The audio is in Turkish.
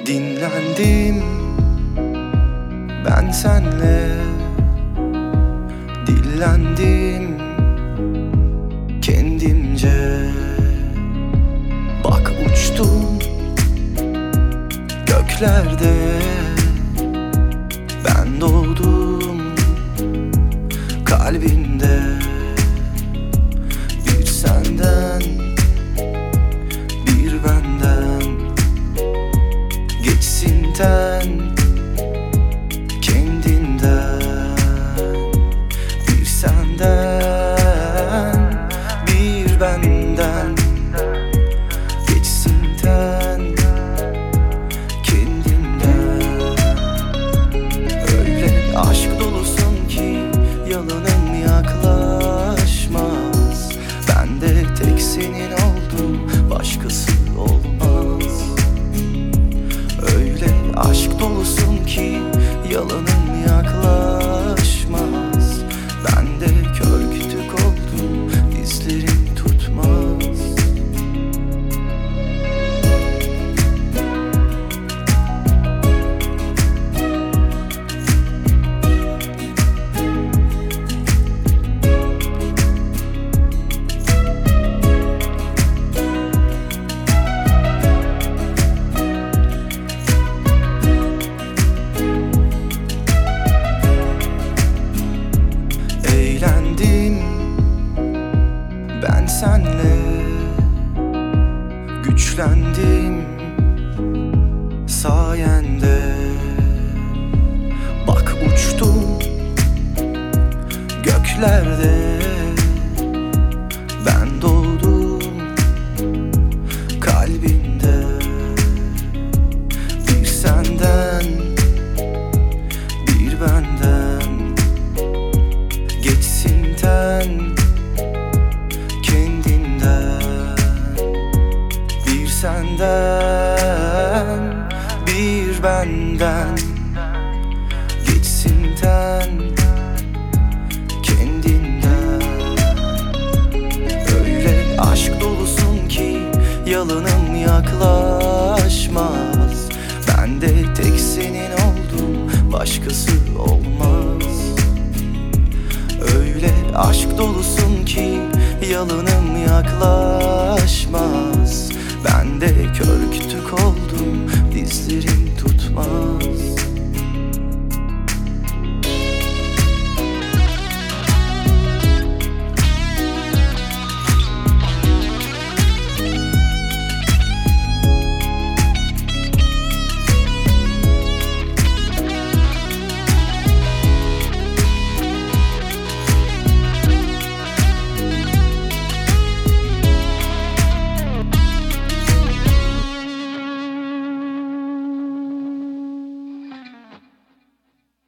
Dinlendim ben senle, dillendim kendimce. Bak uçtum göklerde, ben doğdum kalbinde. Bir senden bir benden, geçsin ten kendinden. Bir senden bir benden, geçsin ten kendinden. Öyle aşk dolusun ki yalanım yaklaşmaz. Ben de tek senin oldum, başkası olmaz. Öyle aşk dolusun ki yalanım yaklaşmaz. Ben de kör kütük oldum, dizlerim tutmaz. Eğlendim ben senle, güçlendim sayende. Bak uçtum göklerde, ben doğdum kalbinde. Bir senden bir benden, geçsin ten kendinden. Bir senden bir benden, geçsin ten kendinden. Öyle aşk dolusun ki yalanım yaklaşmaz. Ben de tek senin oldum, başkası olmaz. Öyle aşk dolusun ki yalanım yaklaşmaz. Ben de kör kütük oldum, dizlerim tutmaz.